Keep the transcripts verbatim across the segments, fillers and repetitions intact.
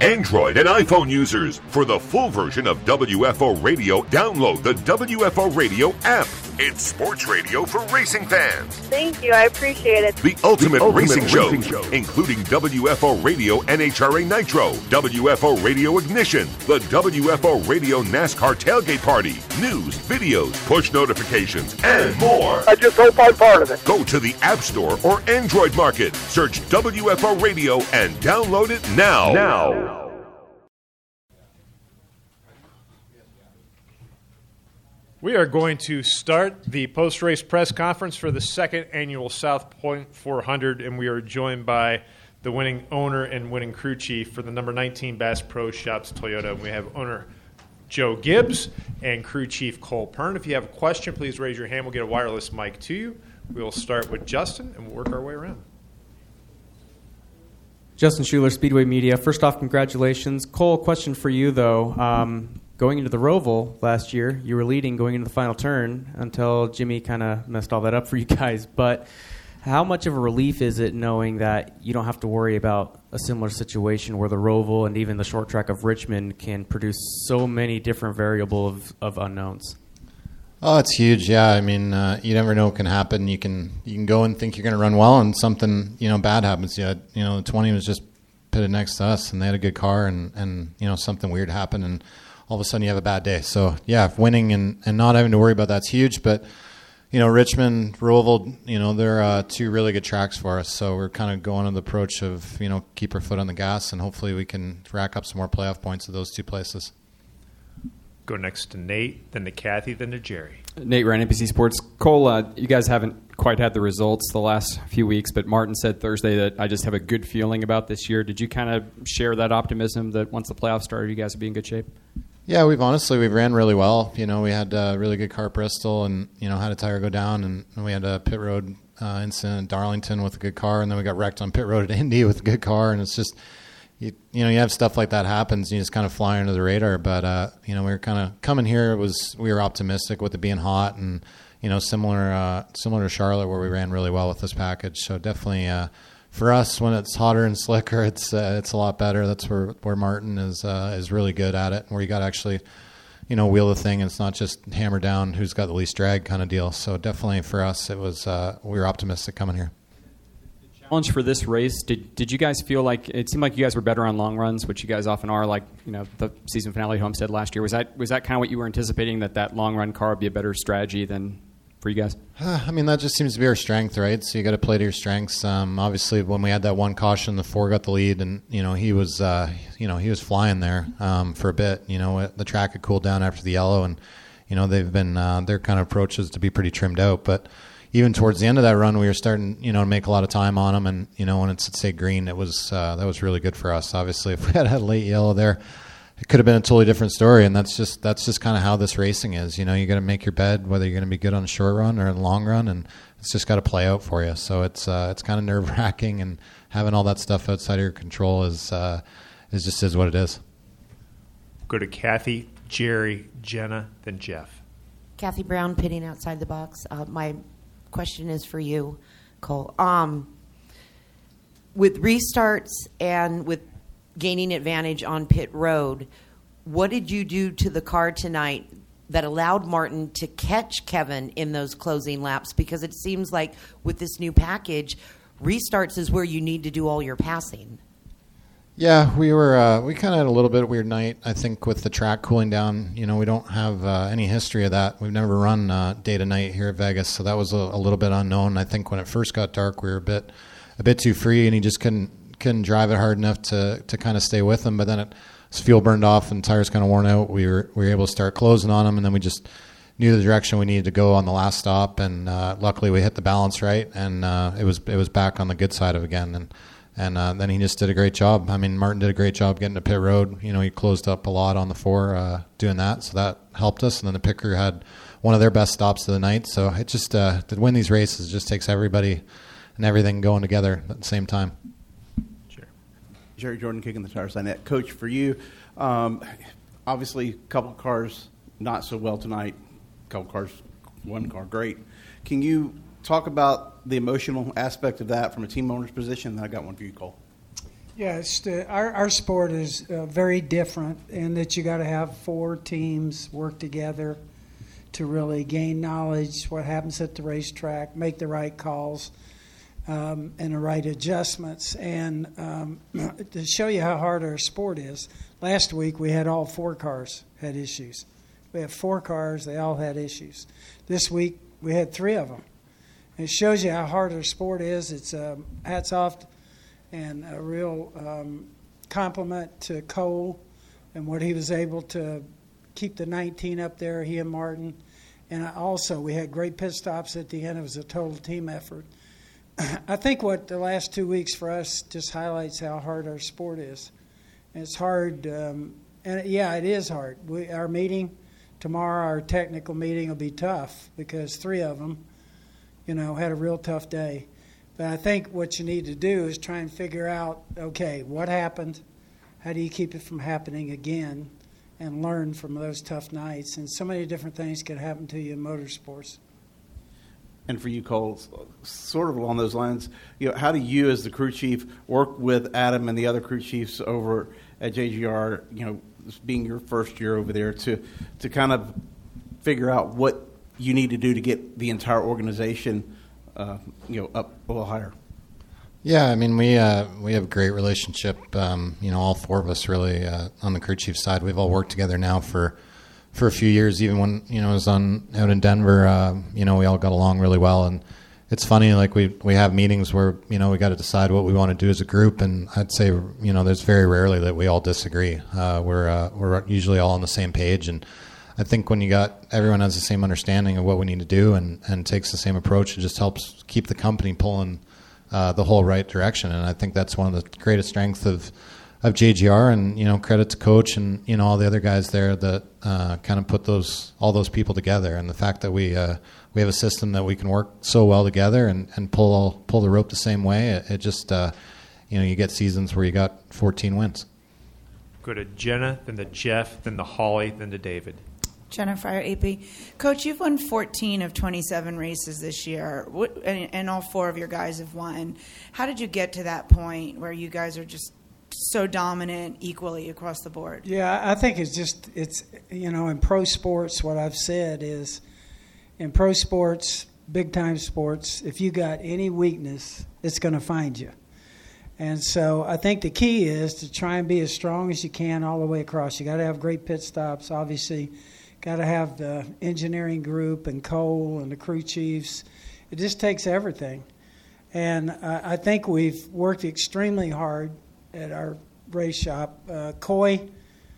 Android and iPhone users. For the full version of W F O Radio, download the W F O Radio app. It's sports radio for racing fans. Thank you. I appreciate it. The ultimate, the ultimate racing, racing show, show, including W F O Radio N H R A Nitro, W F O Radio Ignition, the W F O Radio NASCAR Tailgate Party, news, videos, push notifications, and more. I just hope I'm part of it. Go to the App Store or Android Market, search W F O Radio, and download it now. Now. We are going to start the post-race press conference for the second annual South Point four hundred, and we are joined by the winning owner and winning crew chief for the number nineteen Bass Pro Shops Toyota. We have owner Joe Gibbs and crew chief Cole Pern. If you have a question, please raise your hand. We'll get a wireless mic to you. We will start with Justin, and we'll work our way around. Justin Schuler, Speedway Media. First off, congratulations. Cole, question for you, though. Um, going into the Roval last year, you were leading going into the final turn until Jimmy kind of messed all that up for you guys. But how much of a relief is it knowing that you don't have to worry about a similar situation where the Roval and even the short track of Richmond can produce so many different variables of, of unknowns? Oh, it's huge. Yeah, I mean, uh, you never know what can happen. You can you can go and think you're going to run well, and something you know bad happens. You, had, you know, the twenty was just pitted next to us, and they had a good car, and, and you know something weird happened, and all of a sudden you have a bad day. So yeah, winning and, and not having to worry about that's huge. But you know, Richmond, Roval, you know, they're uh, two really good tracks for us. So we're kind of going on the approach of you know keep our foot on the gas, and hopefully we can rack up some more playoff points at those two places. Go next to Nate, then to Kathy, then to Jerry. Nate Ryan, N B C Sports. Cole, uh, you guys haven't quite had the results the last few weeks, but Martin said Thursday that I just have a good feeling about this year. Did you kind of share that optimism that once the playoffs started, you guys would be in good shape? Yeah, we've honestly, we ran really well. You know, we had a really good car at Bristol and, you know, had a tire go down, and, and we had a pit road uh, incident at Darlington with a good car, and then we got wrecked on pit road at Indy with a good car, and it's just... You, you know, you have stuff like that happens, and you just kind of fly under the radar. But, uh, you know, we were kind of coming here. It was we were optimistic with it being hot and, you know, similar uh, similar to Charlotte where we ran really well with this package. So definitely uh, for us, when it's hotter and slicker, it's uh, it's a lot better. That's where, where Martin is uh, is really good at it, where you got to actually, you know, wheel the thing. And it's not just hammer down who's got the least drag kind of deal. So definitely for us, it was uh, we were optimistic coming here. Challenge for this race, did did you guys feel like it seemed like you guys were better on long runs, which you guys often are, like you know the season finale Homestead last year? Was that was that kind of what you were anticipating, that that long run car would be a better strategy than for you guys? Uh, I mean, that just seems to be our strength, right? So you got to play to your strengths. Um, obviously, when we had that one caution, the four got the lead, and you know he was uh, you know he was flying there um, for a bit. You know the track had cooled down after the yellow, and you know they've been uh, their kind of approaches to be pretty trimmed out, but. Even towards the end of that run, we were starting, you know, to make a lot of time on them, and you know, when it's at say green, it was uh, that was really good for us. Obviously, if we had had a late yellow there, it could have been a totally different story. And that's just that's just kind of how this racing is. You know, you got to make your bed, whether you're going to be good on a short run or a long run, and it's just got to play out for you. So it's uh, it's kind of nerve wracking, and having all that stuff outside of your control is uh, is just is what it is. Go to Kathy, Jerry, Jenna, then Jeff. Kathy Brown, pitting outside the box. Uh, my question is for you, Cole. Um, with restarts and with gaining advantage on pit road, what did you do to the car tonight that allowed Martin to catch Kevin in those closing laps? Because it seems like with this new package, restarts is where you need to do all your passing. Yeah, we were. Uh, we kind of had a little bit of a weird night. I think with the track cooling down, you know, we don't have uh, any history of that. We've never run uh, day to night here at Vegas, so that was a, a little bit unknown. I think when it first got dark, we were a bit, a bit too free, and he just couldn't couldn't drive it hard enough to to kind of stay with him. But then it, as fuel burned off and tires kind of worn out, we were we were able to start closing on him, and then we just knew the direction we needed to go on the last stop, and uh, luckily we hit the balance right, and uh, it was it was back on the good side of it again. And. And uh, then he just did a great job. I mean, Martin did a great job getting to pit road. You know, he closed up a lot on the four uh, doing that, so that helped us. And then the pit crew had one of their best stops of the night. So it just uh, to win these races just takes everybody and everything going together at the same time. Sure. Jerry Jordan, kicking the tire sign. Coach, for you, um, obviously a couple cars not so well tonight. A couple cars, one car great. Can you talk about the emotional aspect of that from a team owner's position? I got one for you, Cole. Yeah, it's the, our our sport is uh, very different in that you got to have four teams work together to really gain knowledge what happens at the racetrack, make the right calls, um, and the right adjustments. And um, to show you how hard our sport is, last week we had all four cars had issues. We had four cars; they all had issues. This week we had three of them. And it shows you how hard our sport is. It's um, hats off. And a real um, compliment to Cole and what he was able to keep the nineteen up there, he and Martin. And also, we had great pit stops at the end. It was a total team effort. I think what the last two weeks for us just highlights how hard our sport is. And it's hard, um, and yeah, it is hard. We, our meeting tomorrow, our technical meeting will be tough because three of them, you know, had a real tough day. But I think what you need to do is try and figure out, okay, what happened? How do you keep it from happening again? And learn from those tough nights. And so many different things can happen to you in motorsports. And for you, Cole, sort of along those lines, you know, how do you, as the crew chief, work with Adam and the other crew chiefs over at J G R, you know, being your first year over there, to to kind of figure out what you need to do to get the entire organization Uh, you know, up a little higher? Yeah, I mean, we uh, we have a great relationship. Um, you know, all four of us really uh, on the crew chief side. We've all worked together now for for a few years. Even when you know I was on out in Denver, uh, you know, we all got along really well. And it's funny, like we we have meetings where you know we got to decide what we want to do as a group. And I'd say you know there's very rarely that we all disagree. Uh, we're uh, we're usually all on the same page. And I think when you got everyone has the same understanding of what we need to do and, and takes the same approach, it just helps keep the company pulling uh, the whole right direction. And I think that's one of the greatest strengths of of J G R. And you know, credit to Coach and you know all the other guys there that uh, kind of put those all those people together. And the fact that we uh, we have a system that we can work so well together and, and pull pull the rope the same way. It, it just uh, you know you get seasons where you got fourteen wins. Go to Jenna, then to Jeff, then to Holly, then to David. Jennifer A P. Coach, you've won fourteen of twenty-seven races this year, and, and all four of your guys have won. How did you get to that point where you guys are just so dominant equally across the board? Yeah, I think it's just, it's you know, in pro sports, what I've said is, in pro sports, big-time sports, if you got any weakness, it's going to find you. And so I think the key is to try and be as strong as you can all the way across. You got to have great pit stops, obviously. Got to have the engineering group and Cole and the crew chiefs. It just takes everything. And uh, I think we've worked extremely hard at our race shop. Uh, Coy,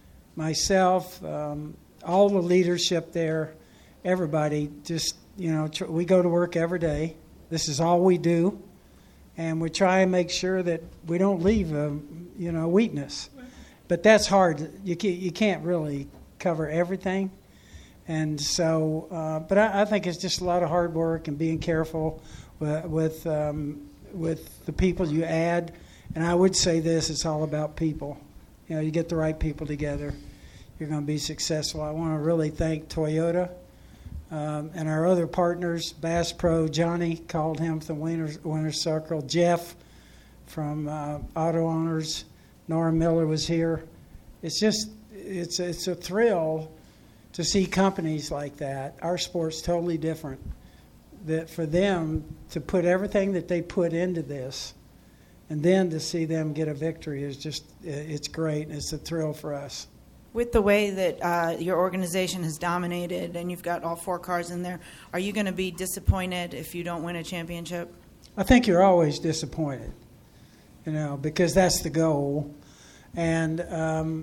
myself, um, all the leadership there, everybody just, you know, tr- we go to work every day. This is all we do. And we try and make sure that we don't leave a, you know, weakness. But that's hard. You can't, you can't really cover everything. And so, uh, but I, I think it's just a lot of hard work and being careful with with, um, with the people you add. And I would say this: it's all about people. You know, you get the right people together, you're going to be successful. I want to really thank Toyota um, and our other partners, Bass Pro. Johnny called him from the Winner's, Winner's Circle. Jeff from uh, Auto Owners. Nora Miller was here. It's just it's it's a thrill to see companies like that. Our sport's totally different. That for them to put everything that they put into this, and then to see them get a victory is just, it's great. It's a thrill for us. With the way that uh, your organization has dominated and you've got all four cars in there, are you going to be disappointed if you don't win a championship? I think you're always disappointed, you know, because that's the goal. And um,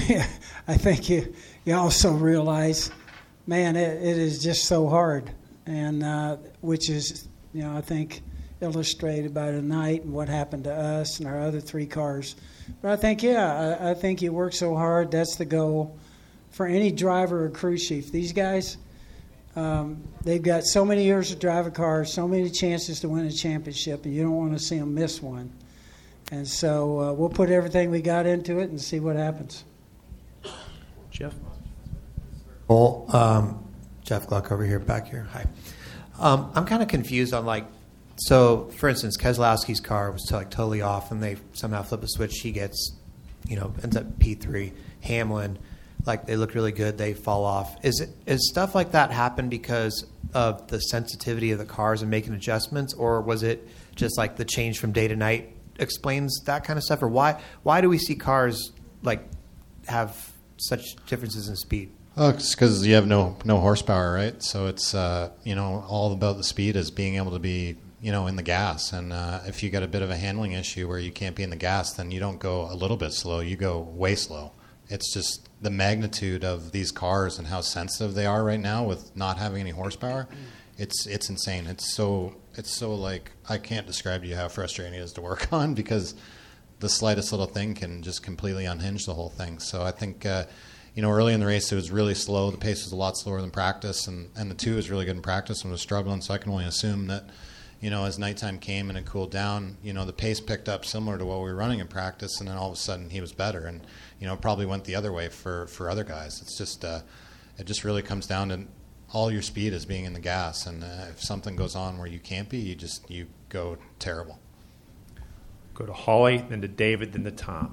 I think you you also realize, man, it, it is just so hard, and uh, which is, you know, I think illustrated by tonight and what happened to us and our other three cars. But I think, yeah, I, I think you work so hard. That's the goal for any driver or crew chief. These guys, um, they've got so many years to drive a car, so many chances to win a championship, and you don't want to see them miss one. And so uh, we'll put everything we got into it and see what happens. Jeff? Well, um, Jeff Gluck over here, back here. Hi. Um, I'm kind of confused on, like, so, for instance, Keselowski's car was like totally off, and they somehow flip a switch. He gets, you know, ends up P three. Hamlin, like they look really good, they fall off. Is it is stuff like that happen because of the sensitivity of the cars and making adjustments, or was it just like the change from day to night explains that kind of stuff? Or why why do we see cars like have such differences in speed? Oh, it's because you have no no horsepower, right? So it's uh, you know all about the speed is being able to be you know in the gas, and uh, if you got a bit of a handling issue where you can't be in the gas, then you don't go a little bit slow, you go way slow. It's just the magnitude of these cars and how sensitive they are right now with not having any horsepower. It's it's insane. It's so it's so like I can't describe to you how frustrating it is to work on because the slightest little thing can just completely unhinge the whole thing. So I think. Uh, You know, early in the race, it was really slow. The pace was a lot slower than practice, and, and the two was really good in practice and was struggling. So I can only assume that, you know, as nighttime came and it cooled down, you know, the pace picked up similar to what we were running in practice, and then all of a sudden he was better. And, you know, it probably went the other way for, for other guys. It's just, uh, it just really comes down to all your speed is being in the gas. And uh, if something goes on where you can't be, you just, you go terrible. Go to Holly, then to David, then to Tom.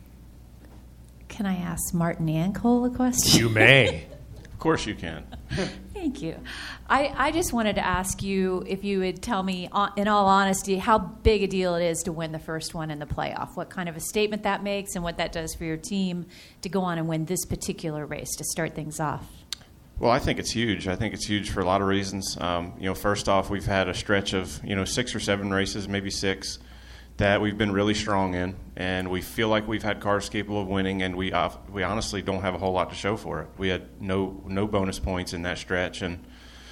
Can I ask Martin and Cole a question? You may. Of course you can. Thank you. I, I just wanted to ask you if you would tell me, in all honesty, how big a deal it is to win the first one in the playoff. What kind of a statement that makes and what that does for your team to go on and win this particular race to start things off. Well, I think it's huge. I think it's huge for a lot of reasons. Um, you know, first off, we've had a stretch of, you know, six or seven races, maybe six, that we've been really strong in, and we feel like we've had cars capable of winning, and we uh, we honestly don't have a whole lot to show for it. We had no no bonus points in that stretch, and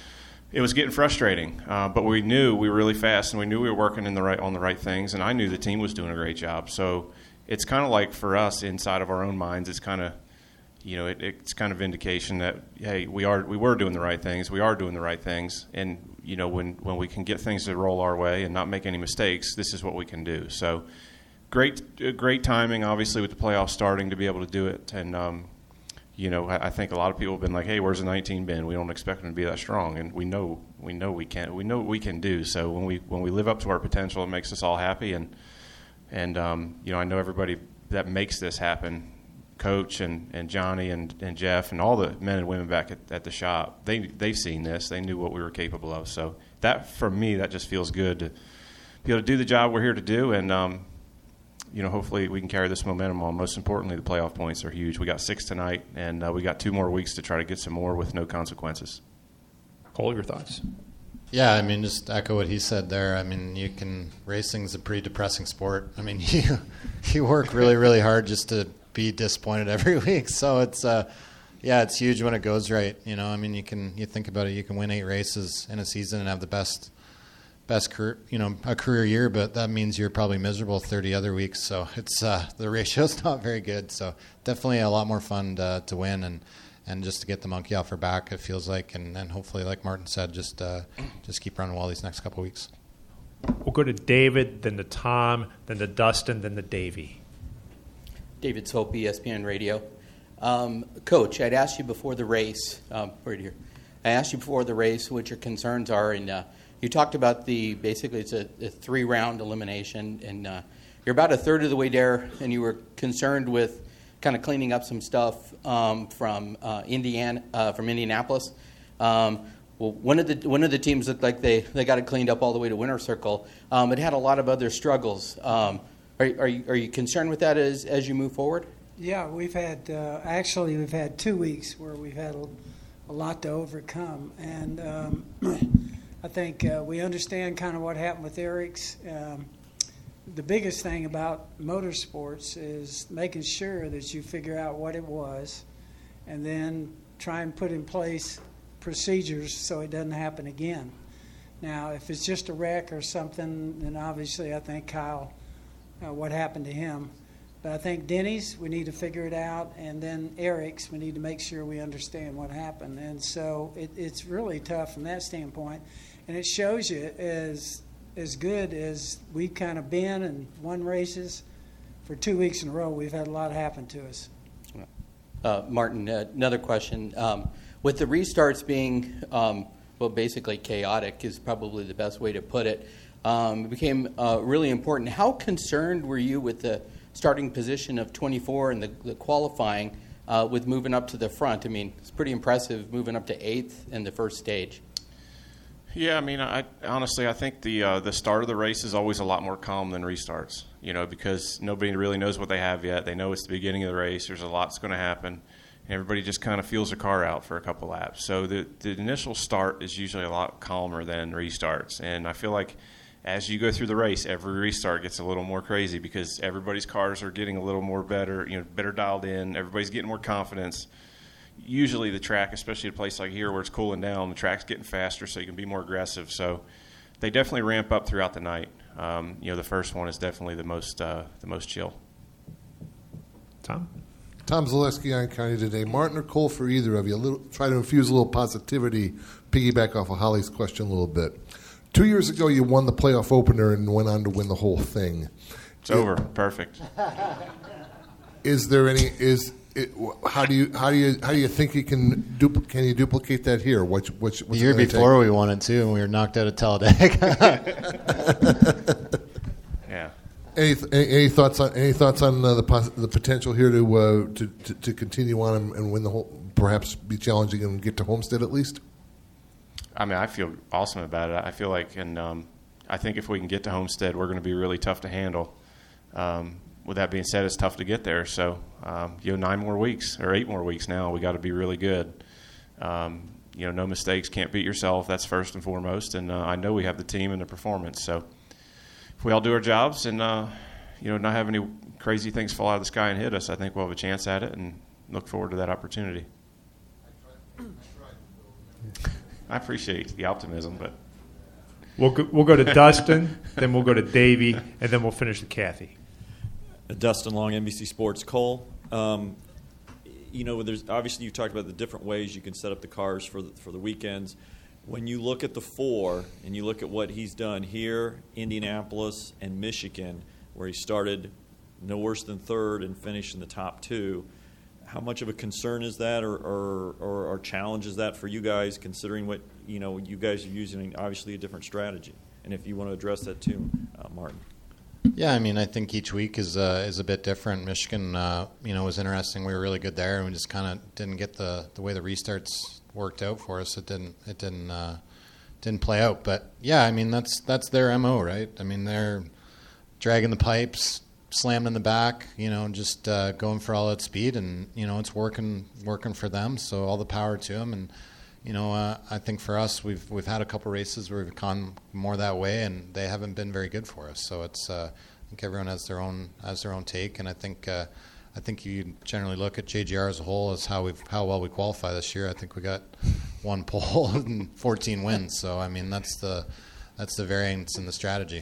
it was getting frustrating. Uh, but we knew we were really fast, and we knew we were working in the right on the right things, and I knew the team was doing a great job. So it's kind of like for us inside of our own minds, it's kind of you know it, it's kind of indication that hey we are we were doing the right things, we are doing the right things, and you know, when, when we can get things to roll our way and not make any mistakes, this is what we can do. So great great timing, obviously, with the playoffs starting to be able to do it. And, um, you know, I, I think a lot of people have been like, hey, where's the nineteen been? We don't expect them to be that strong. And we know we know we can we know what we can do. So when we when we live up to our potential, it makes us all happy. And, and um, you know, I know everybody that makes this happen, Coach and, and Johnny and, and Jeff and all the men and women back at, at the shop, they, they've seen this. They knew what we were capable of. So that, for me, that just feels good to be able to do the job we're here to do. And, um, you know, hopefully we can carry this momentum on. Most importantly, the playoff points are huge. We got six tonight, and uh, we got two more weeks to try to get some more with no consequences. Cole, your thoughts? Yeah, I mean, just echo what he said there. I mean, you can racing's a pretty depressing sport. I mean, you you work really, really hard just to be disappointed every week. So it's uh, yeah, it's huge when it goes right. You know, I mean, you can you think about it, you can win eight races in a season and have the best best career, you know, a career year, but that means you're probably miserable thirty other weeks. So it's uh, the ratio's not very good. So definitely a lot more fun to, to win and. And just to get the monkey off her back, it feels like, and, and hopefully, like Martin said, just uh, just keep running well these next couple of weeks. We'll go to David, then to Tom, then to Dustin, then to Davey. David Soap, E S P N Radio. Um, Coach, I'd asked you before the race, um, right here. I asked you before the race what your concerns are, and uh, you talked about the basically it's a, a three-round elimination, and uh, you're about a third of the way there, and you were concerned with kind of cleaning up some stuff um, from uh, Indiana, uh, from Indianapolis. Um, well, one of the one of the teams looked like they, they got it cleaned up all the way to Winter Circle. Um, it had a lot of other struggles. Um, are, are you are you concerned with that as as you move forward? Yeah, we've had uh, actually we've had two weeks where we've had a, a lot to overcome, and um, I think uh, we understand kind of what happened with Eric's. Um, The biggest thing about motorsports is making sure that you figure out what it was and then try and put in place procedures so it doesn't happen again. Now, if it's just a wreck or something, then obviously I think Kyle, uh, what happened to him. But I think Denny's, we need to figure it out, and then Eric's, we need to make sure we understand what happened. And so it, it's really tough from that standpoint. And it shows you as as good as we've kind of been and won races for two weeks in a row, we've had a lot happen to us. Uh, Martin, uh, another question. Um, with the restarts being, um, well, basically chaotic is probably the best way to put it. Um, it became uh, really important. How concerned were you with the starting position of twenty-four and the, the qualifying uh, with moving up to the front? I mean, it's pretty impressive moving up to eighth in the first stage. Yeah, I mean, I, honestly, I think the uh, the start of the race is always a lot more calm than restarts, you know, because nobody really knows what they have yet. They know it's the beginning of the race. There's a lot that's going to happen. And everybody just kind of feels their car out for a couple laps. So the, the initial start is usually a lot calmer than restarts. And I feel like as you go through the race, every restart gets a little more crazy because everybody's cars are getting a little more better, you know, better dialed in. Everybody's getting more confidence. Usually the track, especially at a place like here where it's cooling down, the track's getting faster so you can be more aggressive. So they definitely ramp up throughout the night. Um, you know, the first one is definitely the most uh, the most chill. Tom? Tom Zaleski on County Today. Martin or Cole for either of you. A little, try to infuse a little positivity, piggyback off of Holly's question a little bit. Two years ago, you won the playoff opener and went on to win the whole thing. It's it, over. Perfect. Is there any is it, how do you how do you how do you think you can dupl- can you duplicate that here? What's, what's, what's the year before take? We won it too, and we were knocked out of Talladega. Yeah. Any, any any thoughts on any thoughts on uh, the pos- the potential here to, uh, to to to continue on and, and win the whole, perhaps be challenging and get to Homestead at least? I mean, I feel awesome about it. I feel like, and um, I think if we can get to Homestead, we're going to be really tough to handle. Um, with that being said, it's tough to get there. So, um, you know, nine more weeks or eight more weeks now, we got to be really good. Um, you know, no mistakes, can't beat yourself. That's first and foremost. And uh, I know we have the team and the performance. So, if we all do our jobs and uh, you know, not have any crazy things fall out of the sky and hit us, I think we'll have a chance at it and look forward to that opportunity. I appreciate the optimism, but we'll go, we'll go to Dustin, then we'll go to Davey, and then we'll finish with Kathy. Dustin Long, N B C Sports. Cole, um, you know, there's obviously you talked about the different ways you can set up the cars for the, for the weekends. When you look at the four and you look at what he's done here, Indianapolis and Michigan, where he started no worse than third and finished in the top two, how much of a concern is that, or, or, or, or challenge is that for you guys, considering what you know you guys are using, obviously a different strategy? And if you want to address that too, uh, Martin. Yeah, I mean, I think each week is uh, is a bit different. Michigan, uh, you know, was interesting. We were really good there, and we just kind of didn't get the, the way the restarts worked out for us. It didn't it didn't uh, didn't play out. But yeah, I mean, that's that's their M O, right? I mean, they're dragging the pipes, slammed in the back, you know, just uh, going for all that speed, and you know, it's working working for them. So all the power to them. And you know, uh, I think for us, we've we've had a couple races where we've gone more that way, and they haven't been very good for us. So it's uh, I think everyone has their own has their own take, and I think uh, I think you generally look at J G R as a whole as how we how well we qualify this year. I think we got one pole and fourteen wins. So I mean, that's the that's the variance in the strategy.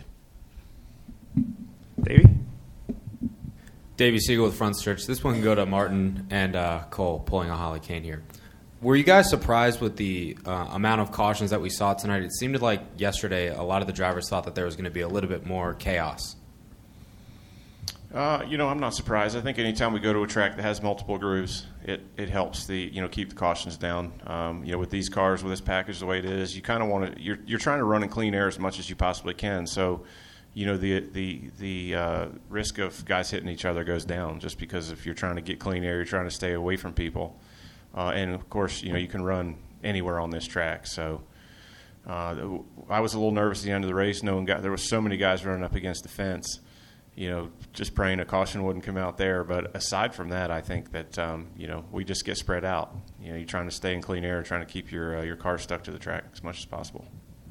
Davey? Davey Siegel with Front Stretch. This one can go to Martin and uh, Cole pulling a Holly Kane here. Were you guys surprised with the uh, amount of cautions that we saw tonight? It seemed like yesterday a lot of the drivers thought that there was going to be a little bit more chaos. Uh, you know, I'm not surprised. I think anytime we go to a track that has multiple grooves, it, it helps the you know keep the cautions down. Um, you know, with these cars, with this package the way it is, you kind of want to you're you're trying to run in clean air as much as you possibly can. So, you know, the the the uh, risk of guys hitting each other goes down just because if you're trying to get clean air, you're trying to stay away from people. Uh, and of course, you know, you can run anywhere on this track. So, uh, I was a little nervous at the end of the race, knowing got, there was so many guys running up against the fence. You know, just praying a caution wouldn't come out there. But aside from that, I think that um, you know we just get spread out. You know, you're trying to stay in clean air, trying to keep your uh, your car stuck to the track as much as possible.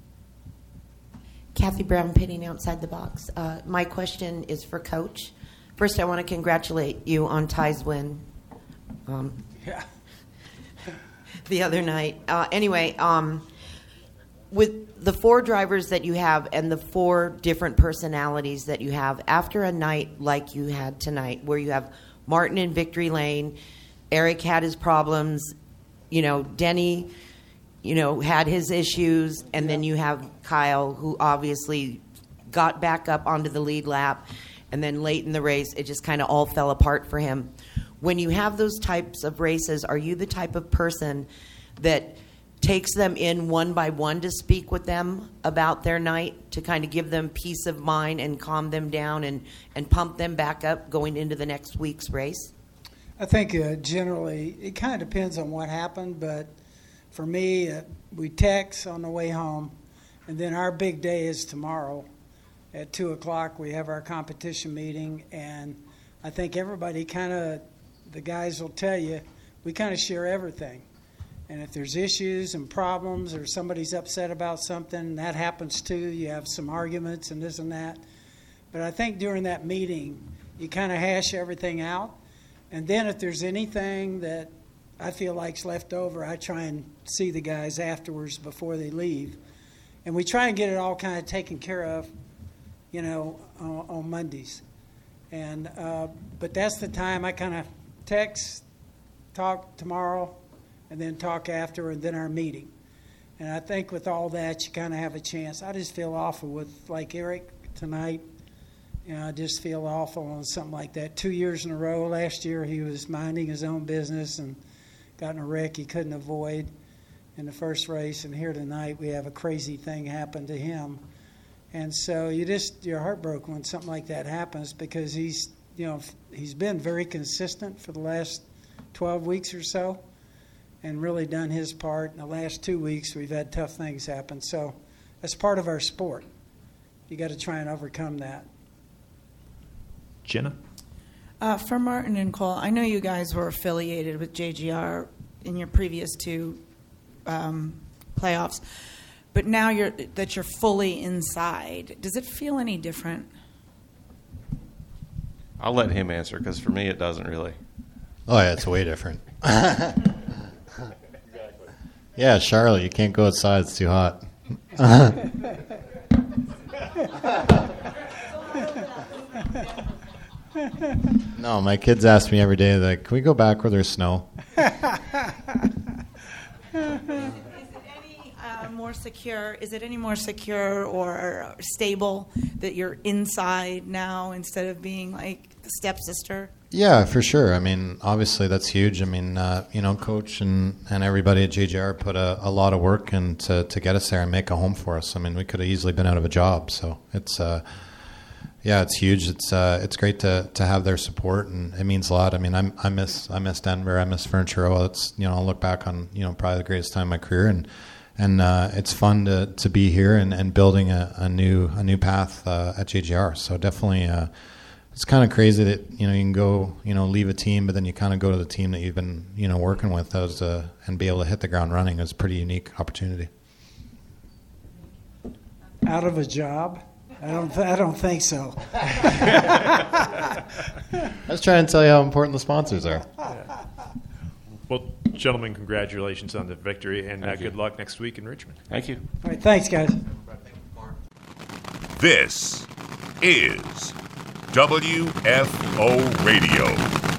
Kathy Brown, pitting outside the box. Uh, my question is for Coach. First, I want to congratulate you on Ty's win. Um, yeah. the other night. Uh, anyway, um, with the four drivers that you have and the four different personalities that you have, after a night like you had tonight, where you have Martin in victory lane, Eric had his problems, you know, Denny, you know, had his issues, and then you have Kyle, who obviously got back up onto the lead lap, and then late in the race, it just kind of all fell apart for him. When you have those types of races, are you the type of person that takes them in one by one to speak with them about their night, to kind of give them peace of mind and calm them down and, and pump them back up going into the next week's race? I think uh, generally it kind of depends on what happened, but for me, uh, we text on the way home, and then our big day is tomorrow at two o'clock. We have our competition meeting, and I think everybody kind of, the guys will tell you, we kind of share everything. And if there's issues and problems or somebody's upset about something, that happens too. You have some arguments and this and that. But I think during that meeting, you kind of hash everything out. And then if there's anything that I feel like's left over, I try and see the guys afterwards before they leave. And we try and get it all kind of taken care of, you know, on, on Mondays. And uh, but that's the time I kind of text, talk tomorrow, and then talk after, and then our meeting. And I think with all that, you kind of have a chance. I just feel awful with, like Eric tonight. You know, I just feel awful on something like that. Two years in a row. Last year, he was minding his own business and got in a wreck he couldn't avoid in the first race. And here tonight, we have a crazy thing happen to him. And so you just, you're heartbroken when something like that happens, because he's, you know, he's been very consistent for the last twelve weeks or so and really done his part. In the last two weeks, we've had tough things happen. So that's part of our sport. You got to try and overcome that. Jenna? Uh, for Martin and Cole, I know you guys were affiliated with J G R in your previous two um, playoffs, but now you're, that you're fully inside, does it feel any different? I'll let him answer, because for me it doesn't really. Oh, yeah, it's way different. Yeah, Charlotte, you can't go outside. It's too hot. No, my kids ask me every day, like, can we go back where there's snow? Is it any uh, more secure? Is it any more secure or stable that you're inside now instead of being like the stepsister? Yeah, for sure. I mean, obviously that's huge. I mean, uh, you know, Coach and, and everybody at J G R put a, a lot of work in to, to get us there and make a home for us. I mean, we could have easily been out of a job. So it's, uh, yeah, it's huge. It's uh, it's great to, to have their support, and it means a lot. I mean, I'm, I miss I miss Denver. I miss Furniture Row. It's, you know, I'll look back on, you know, probably the greatest time of my career, and and uh, it's fun to, to be here and, and building a, a new a new path uh, at J G R. So definitely. Uh, It's kind of crazy that, you know, you can go, you know, leave a team, but then you kind of go to the team that you've been, you know, working with as a, and be able to hit the ground running. Is a pretty unique opportunity. Out of a job? I don't. Th- I don't think so. I was trying to tell you how important the sponsors are. Yeah. Well, gentlemen, congratulations on the victory, and uh, good luck next week in Richmond. Thank you. All right, thanks, guys. This is W F O Radio.